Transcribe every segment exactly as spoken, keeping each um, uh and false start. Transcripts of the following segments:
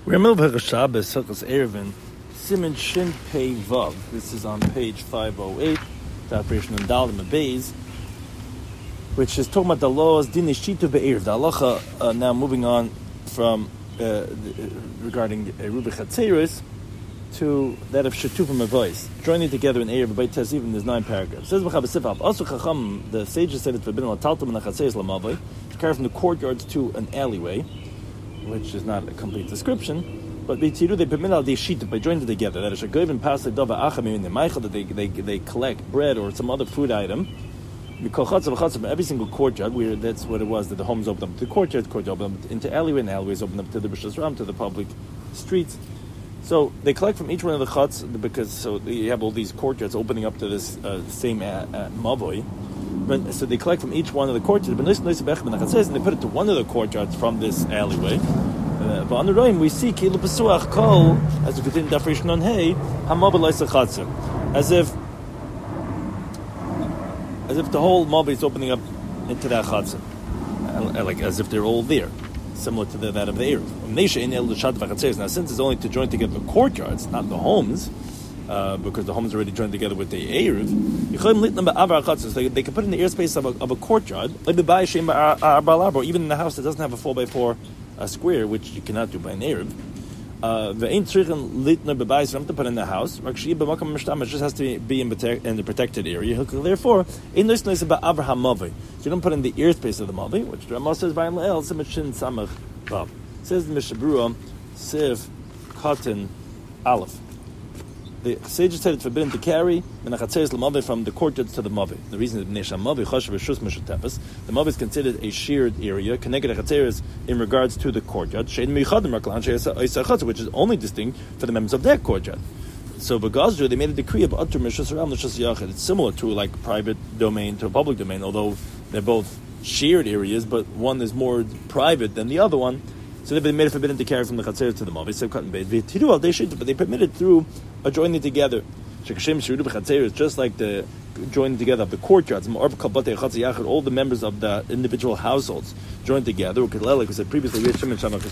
We're in the middle of Shabbos, Hilchos Eruvin, Siman Shin Pei Vav. This is on page five oh eight, the operation in Dalim Beis, which is talking about the laws, Dini Shitu Be'eruv. The halacha, uh, now moving on from uh, the, regarding Eruv Chatzeris to that of Shetufim Avois. Joining together in Eruv Beit Tezivim, there's nine paragraphs. Says B'chab Sifab, also Chacham, the sages said it's forbidden Lataltam and Chatzeris Lamavoi, to carry from the courtyards to an alleyway, which is not a complete description, but they permit al shita by joining together. That is a goyim pasay dava achamim in the meichel that they they they collect bread or some other food item. Every single courtyard, where that's what it was that the homes opened up to the courtyard, courtyard opened up into alleyway, and alleyways opened up to the Rishos Ram, to the public streets. So they collect from each one of the chuts because so you have all these courtyards opening up to this uh, same uh, uh, mavoi. But, so they collect from each one of the courtyards, and they put it to one of the courtyards from this alleyway. Uh, but on the Roim we see kilu pesuach kol, as if within Daf Non Hey, hamobilais chatzir, as if as if the whole mob is opening up into that chatzir, uh, like as if they're all there, similar to the, that of the Eruv. Now, since it's only to join together the courtyards, not the homes. Uh, because the homes are already joined together with the Eruv, so they, they can put in the airspace of a, of a courtyard, or even in a house that doesn't have a four by four uh, square, which you cannot do by an Eruv. Uh, the ain't to put in the house, it just has to be in, in the protected area. Therefore, so you don't put in the airspace of the Mavi, which the Ramah says, says the Mishabura, Siv, Cotton, Aleph. The sages said it's forbidden to carry from the courtyards to the mavi. The reason is the mavi is considered a shared area, connected to in regards to the courtyard, which is only distinct for the members of that courtyard. So Bagazru, they made a decree of Atur Mishas Ram L'Shas Yachid. It's similar to like private domain to a public domain, although they're both shared areas, but one is more private than the other one. So they made it forbidden to carry from the Chatzer to the Mavi. So cut and bait. But they permitted through a joining together. It's just like the joining together of the courtyards. All the members of the individual households joined together. Like we said previously, so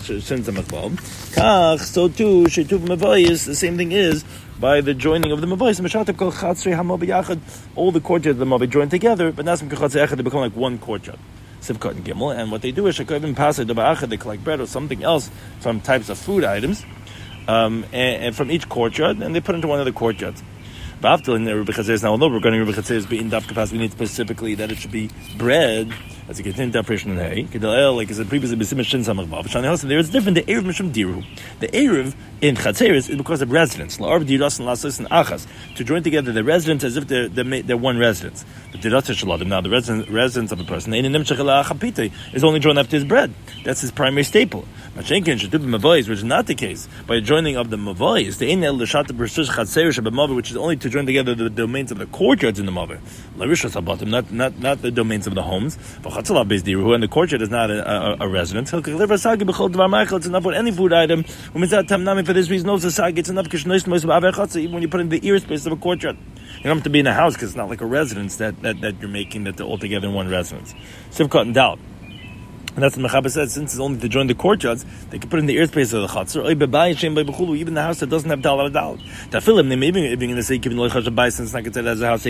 too, the same thing is by the joining of the Mavois. All the courtyards of the Mavi joined together, but now they become like one courtyard. Sivkot and Gimel, and what they do is they collect bread or something else from types of food items, um, and, and from each courtyard, and they put into one of the courtyards. Now, although regarding Rubi Chatzeris being daf kapas, we need specifically that it should be bread, as you get in operation in hay. Like I said previously, there is different. The Eruv Mishum Diru. The Eruv in Chatzeris is because of residence. To join together the residents as if they're, they're, they're one residence. But now the residence, residence of a person is only joined up to his bread. That's his primary staple. Which is not the case. By joining of the Mavois, the which is only to join together the domains of the courtyards in the Mavi. Not, not, not the domains of the homes. And the courtyard is not a, a, a residence. It's enough with any food item. For this reason, it's enough even when you put in the ear space of a courtyard. You don't have to be in a house because it's not like a residence that, that, that you're making that they're all together in one residence. Sivkot and Dal. And that's what Mechaber said, since it's only to join the courtyards, they can put in the airspace of the Chatzar, even the house that doesn't have Dal or Dal. Tafilim, they may be going to say, since it's not considered as a house,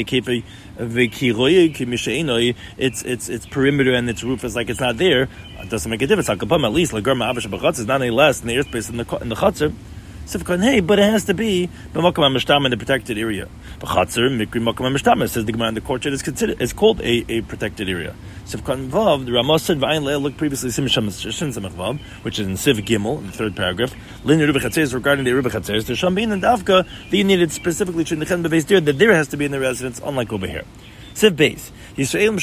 it's, it's, its perimeter and its roof is like it's not there. It doesn't make a difference. At least, like Garma Abash B'Chatzar is not any less in the airspace in the, in the Chatzar. Hey, but it has to be in the protected area. Says the Gemara, in the courtyard is considered is called a, a protected area. Vav, the Ramah said, look previously, which is in Siv Gimel, in the third paragraph. Regarding the Eruv Chatzeris, the Shambin and Davka, they needed specifically that there has to be in the residence, unlike over here. Siv Beis. You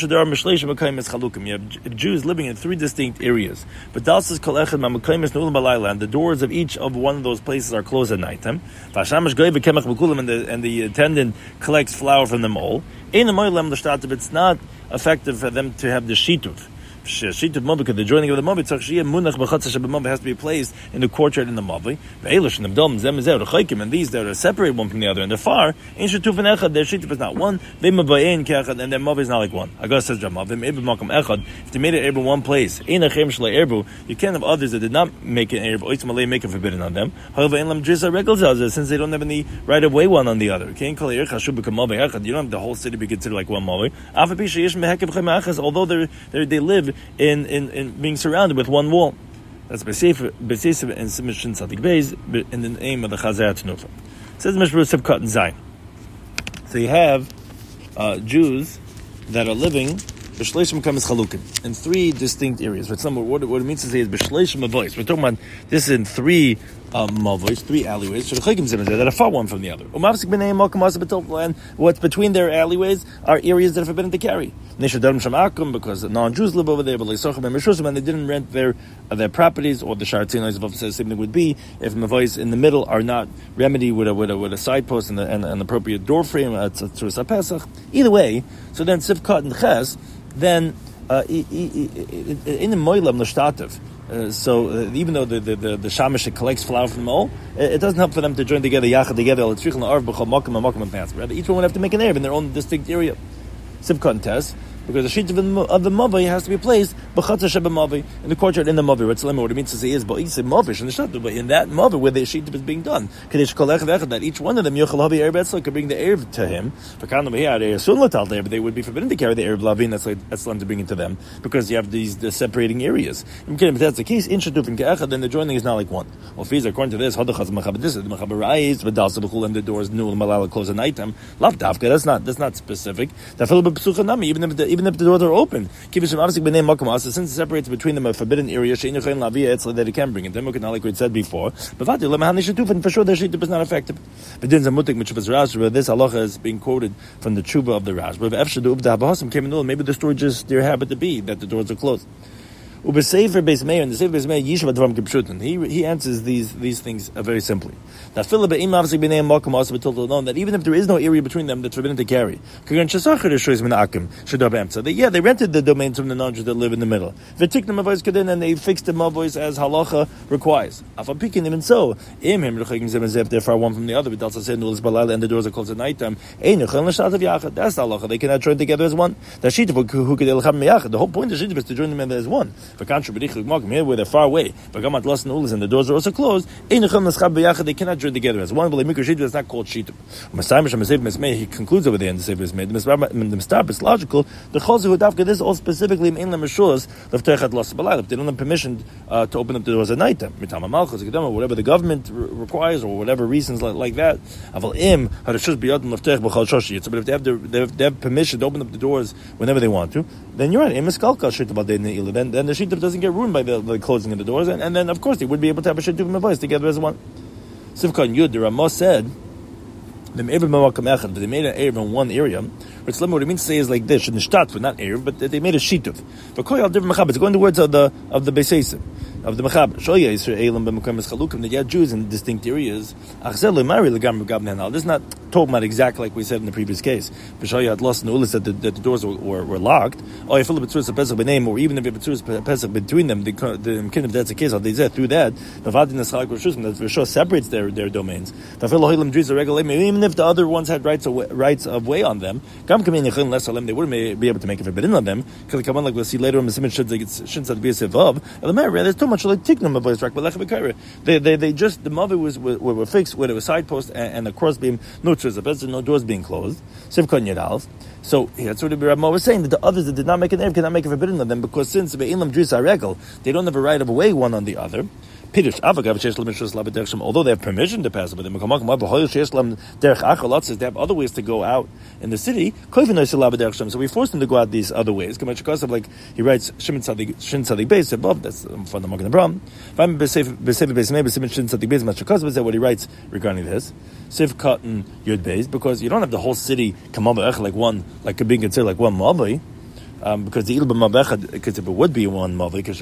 have Jews living in three distinct areas. But Dalsas Kolechad Mamakaimis Nulam Balayla, and the doors of each of one of those places are closed at nighttime. And the and the attendant collects flour from them all. It's not effective for them to have the shituf. Shit of Mavi, the joining of the Mavi, has to be placed in the courtyard in the Mavi. And these that are separated one from the other and they're far, their shituf is not one, and their Mavi is not like one. Agas says if they made it erbu one place, you can't have others that did not make an erbu, make it forbidden on them. However, since they don't have any right of way one on the other. You don't have the whole city be considered like one Mavi. Although they're, they're, they live in, in, in being surrounded with one wall. That's Besefer and Simishin Sadik Beis in the name of the Chazar Tenufa. It says Mishra Sivkat and Zayin. So you have uh, Jews that are living B'shleishim Kamis Chalukim in three distinct areas. But some, what, what it means to say is B'shleishim Mavois. We're talking about this in three um, Mavois, three alleyways. That are far one from the other. And what's between their alleyways are areas that are forbidden to carry. Because non-Jews live over there, but and they didn't rent their uh, their properties, or the Sharatzin above says the same thing would be if Mavois in the middle are not remedied with a with a, with a side post and, the, and an appropriate door frame uh, to, to a Pesach. Either way, so then Sivkat and Ches, then uh, in the Moilam Nashtativ. Uh, so uh, even though the the the, the shamish collects flour from the mole, it, it doesn't help for them to join together yachad together. Rather, each one would have to make an Erev in their own distinct area. Sivkat test. Because the sheet of the, of the Mavi has to be placed b'chatzah sheba Mavi, in the courtyard in the Mavi. What it means to say is, but it's Mavi and the shatu, but in that Mavi where the sheet is being done, that each one of them yochel havi erev etzla could bring the erev to him. But they would be forbidden to carry the erev lavin that's like etzlan to bring it to them because you have these the separating areas. If that's the case, in shatuf and ke'echad, then the joining is not like one. Well, fees according to this, hadachas machabed this, the machaber rise, v'dal sabachul, and the doors new malala close at night time. Lav davka. That's not that's not specific. Even if the Even if the doors are open, since it separates between them a forbidden area, that it can bring it. Then like we said before, but for sure the shittup is not effective. But this halacha is being quoted from the tshuva of the Rashba. Maybe the story just their habit to be that the doors are closed. Ubesefer Beis Meir, and the Sefer Beis Meir Yishuv Advarim Kipshutin. He he answers these these things uh, very simply. That even if there is no area between them that's forbidden to carry, so they, yeah, they rented the domains from the non-Jews that live in the middle. And they fixed the mavois as halacha requires. Even so, if they're far one from the other, and the doors are closed at night time, that's the halacha. They cannot join together as one. The whole point of shittup is to join them as one. Here where they're far away, and the doors are also closed, they cannot join together as one. That's not called shittup. He concludes over there in the Sefer Beis Meir. The Mistab is logical. The Chol Zehudavka, this is all specifically in the Meshulas of Terchat Los Balayla. If they don't have permission uh, to open up the doors at night time, whatever the government re- requires or whatever reasons like, like that. But if they have, the, they have they have permission to open up the doors whenever they want to, then you're right. Then then the shittup doesn't get ruined by the, the closing of the doors, and, and then of course they would be able to have a shittup in the place together as one. Sivkan Yud, the Ramah said, they made an Erev in one area. What it means to say is like this: in the shtat, but not Erev, but they made a shituf. But koyal different machabes. Going to the words of the of the Beisesim, of the Machab. Shoya Yisraelim b'Mekom Chalukim. That you had Jews in distinct areas. Achzel leMari legam regam. This is not talking about exactly like we said in the previous case. But Shoya had lost nulis that the that the doors were, were, were locked. Or if Philip Pesach b'name, or even if it was Pesach between them, the the if that's the case, how they said through that the Vadin Eschalak Rishusim that for sure separates their their domains. Even if the other ones had rights of rights of way on them. They wouldn't be able to make it forbidden on them because come on, like we'll see later on. There's too much like tiknum of They they they just the mother was were, were fixed where there was side post and, and the cross beam, no trees, no doors being closed. So that's what the Rambam was saying, that the others that did not make an erev cannot make it forbidden on them because since they don't have a right of way one on the other. Although they have permission to pass, but they have other ways to go out in the city. So we forced them to go out these other ways. Like he writes, Shin Tzadik Beis above. That's from the Magen Avraham. What he writes regarding this, Siv Cotton Yud Beis, because you don't have the whole city come over like one, like being considered like one Mavi. Um, because the ilba mabechad, because if it would be one mavi, because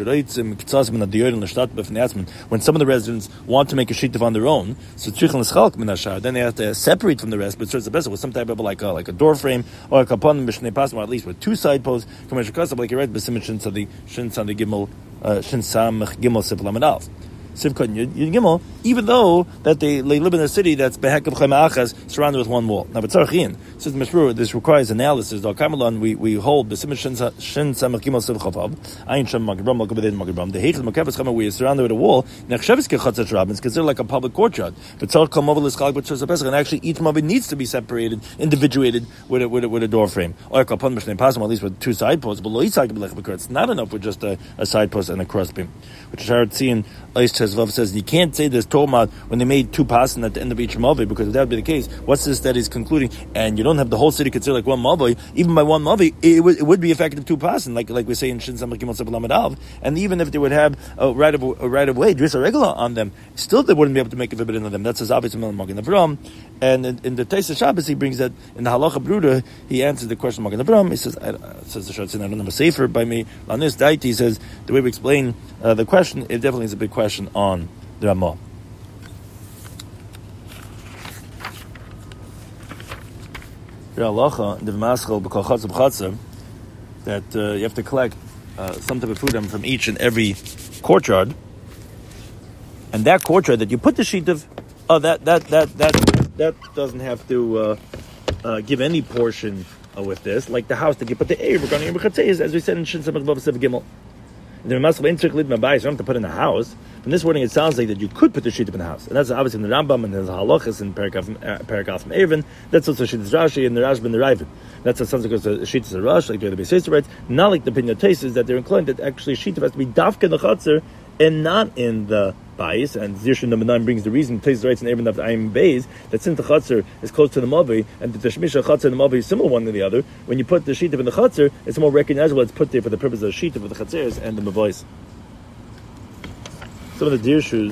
when some of the residents want to make a shitav on their own, so then they have to separate from the rest, but serves the best with some type of like a, like a door frame or a kapan b'shnei pasim, or at least with two side posts. Like you read, b'simin shin tzadi shin tzadi gimel shin samach gimel sif lamed alf. Sivkot and Yud Gimel, even though that they, they live in a city that's behekav chayma achas, surrounded with one wall. Now, but Tzarchian, says the Mishmur, this requires analysis. The Kamalon, we we hold the Simon Shin Samach Gimel Siv Chavav, Ayin Shem Magibram, Magibedin Magibram, the Heichel Makavas Chama, we are surrounded with a wall. Nechshevis Kechatzat Rabin, it's considered like a public courtyard. But Tzarch Kol Movel is Chag, but Tzarch Pesach, and actually each Movel needs to be separated, individuated with a, with a, with a door frame. Or Kapon Mishnei Pasim, at least with two side posts. But Lo Yitzhak B'lech B'kur, it's not enough with just a, a side post and a cross beam. Which Sharatzian Eis Chesvav says you can't say this Torah when they made two pasim at the end of each mavi, because if that would be the case, what's this that is concluding? And you don't have the whole city considered like one mavi. Even by one mavi, it would, it would be effective two pasim, like like we say in Shin Samach Gimel Sef Lamed Alv. And even if they would have a right of a right of way, drisa regular on them, still they wouldn't be able to make a forbidden on them. That's his obvious Magen Avram. And in, in the Taisa Shabbos, he brings that in the Halacha Bruder, he answers the question of Magen Avram. He says, I, says the Shatzin, I don't have a sefer by me. On this Daiti, he says the way we explain uh, the question, it definitely is a big question on the Ramah. That uh, you have to collect uh, some type of food from each and every courtyard, and that courtyard that you put the sheet of, oh, that that that that that doesn't have to uh, uh, give any portion uh, with this, like the house that you put the eir regarding your chatzeis, as we said in Shin Samach Vav Sev Gimel. The Maskal Ein Tzarich Lid Mabayis, you don't have to put in the house. From this wording, it sounds like that you could put the sheet up in the house, and that's obviously in the Rambam and there's halachas in Parakaf from Erevin. That's also Shittas Rashi and the Rashba and the Ravid. That's what sounds like the Shittas Rash, like the other Beisayis writes. Not like the Pinyon Tases that they're inclined that actually sheet has to be dafka in the chatzar and not in the Bais. And Zirshin number nine brings the reason Tases writes in Erevin of Ayim Beis that since the chatzar is close to the Mavi and the Shmisha chatzar and the Mavi is similar one to the other, when you put the sheet in the chatzar, it's more recognizable. It's put there for the purpose of the sheet of the chatzeres and the Mavais. Some of the Dirshus,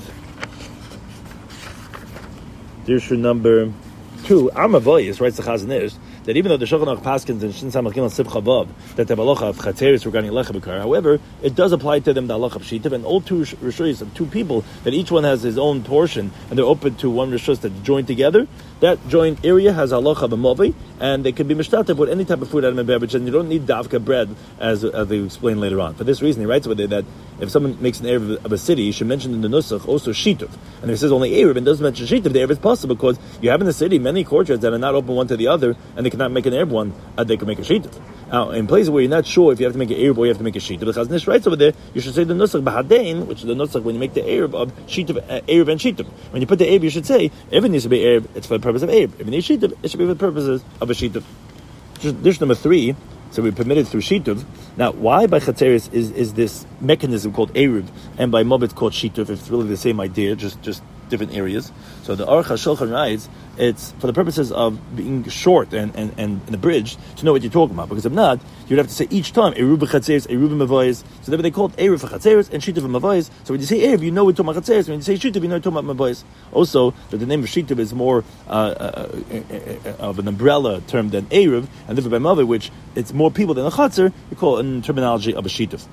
Dirshu number two, Amavoyis writes the Chazon Ish that even though the Shulchan Aruch Paskins and Shin Samach Gimel Sif Chavav that the halacha of Chatzeris regarding Lecha B'kar, however, it does apply to them the halacha of Shitav, and all two Rishuyos of two people that each one has his own portion and they're open to one Rishus that's joined together. That joint area has halacha of a movi, and they can be mishtatev with any type of food, item, and beverage, and you don't need davka bread, as, as they explain later on. For this reason, he writes over there that if someone makes an erev of a city, you should mention in the nusach also shituv. And if it says only erev and doesn't mention shituv, the erev is possible because you have in the city many courtyards that are not open one to the other, and they cannot make an erev one, uh, they can make a shituv. Now, in places where you're not sure if you have to make an erev or you have to make a shituv, the Chazon Ish writes over there, you should say the nusach b'hadein, which is the nusach when you make the erev of shituv, uh, erev and shituv. When you put the erev, you should say if it needs to be erev, it's for the purpose of erev. If it needs shituv, it should be for the purposes of a shituv. Dish number three, so we permitted through shituv. Now, why by chatzeris is, is this mechanism called eruv, and by mob it's called shituv? It's really the same idea, just just different areas. So the Aruch HaShulchan writes, it's for the purposes of being short and, and, and, and abridged to know what you're talking about. Because if not, you'd have to say each time eruv b'chatzeris, eruv b'mavayis. So therefore they call it eruv for chatzeris and shituv b'mavayis. So when you say eruv, you know we're talking about chatzeris. When you say shituv, you know we're talking about mavayis. Also, that the name of shituv is more uh, uh, uh, of an umbrella term than eruv, and therefore by mavay, which it's more people than a chatzer, you call it in terminology of a shituv.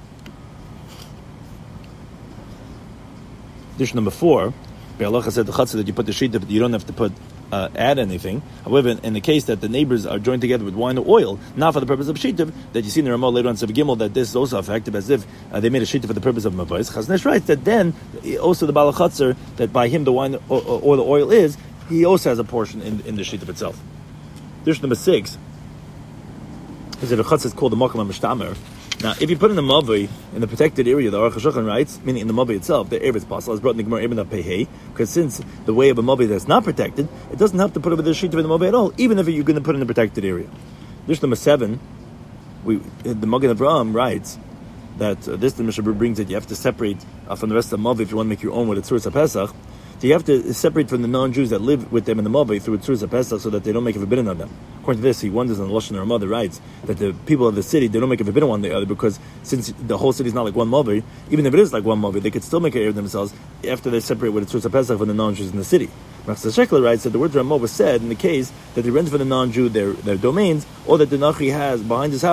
Dish number four. Allah said the chatzah that you put the shita, but you don't have to put uh, add anything. However, in, in the case that the neighbors are joined together with wine or oil, not for the purpose of shita, that you see in the Ramah later on Sev Gimel that this is also effective as if uh, they made a shita for the purpose of mavais. Chazon Ish writes that then also the Baal Chatzar, that by him the wine or, or the oil is, he also has a portion in, in the shita itself. Dish number six is that a chatzah is called the Makam HaMishtamer. Now, if you put in the mavi in the protected area, the Aruch HaShulchan writes, meaning in the mavi itself, the erev is possible. It's brought in the Gemara Ibn Pehei, because since the way of a mavi that's not protected, it doesn't have to put it with the sheet of the mavi at all, even if you're going to put it in the protected area. Dish number seven, we the Magen Avraham writes that uh, this the Mishnah brings that you have to separate uh, from the rest of the mavi if you want to make your own with a Tzuras HaPesach. So you have to separate from the non-Jews that live with them in the Mavi through a Tzuras HaPesach so that they don't make a forbidden on them. According to this, he wonders on the Lashon Ramah that writes that the people of the city, they don't make a forbidden on the other because since the whole city is not like one Mavi, even if it is like one Mavi, they could still make a erev themselves after they separate with a Tzuras HaPesach from the non-Jews in the city. Master Shekler writes that the word Ramah was said in the case that they rent for the non-Jew their, their domains, or that the Nachri has behind his house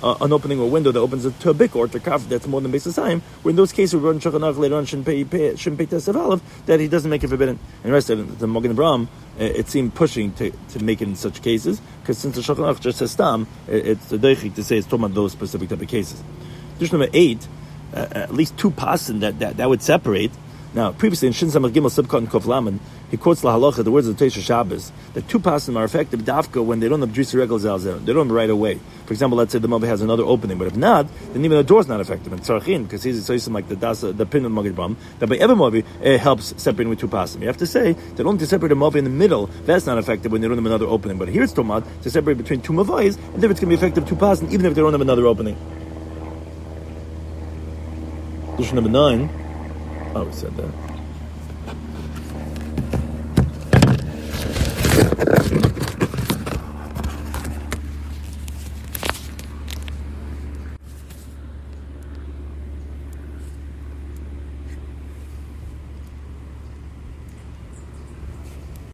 uh, an opening or window that opens to a big or to kaf that's more than basis time. Where in those cases, we run Shulchan Aruch later on shouldn't pay pay shouldn't pay test of olive that he doesn't make it forbidden. And the rest of the Magen Avraham, it seemed pushing to, to make it in such cases because since the Shulchan Aruch just says stam, it's the deichik to say it's talking about those specific type of cases. Dish number eight, uh, at least two pasin that, that that would separate. Now, previously in Shin Samach Gimel Sibkot and Kof Lamed, he quotes La Halacha, the words of the Teisha Shabbos, that two pasim are effective dafka when they don't have drisa regel zalzer. They don't have right away. For example, let's say the Mavi has another opening, but if not, then even the door is not effective. And Tzarchin, because he's so like the dasa, the pin of the Magen Avraham, that by every Mavi it helps separating with two pasim. You have to say that only to separate a Mavi in the middle, that's not effective when they don't have another opening. But here it's Tomad to separate between two Mavais, and then it's going to be effective two pasim, even if they don't have another opening. Number nine. Oh, we said that.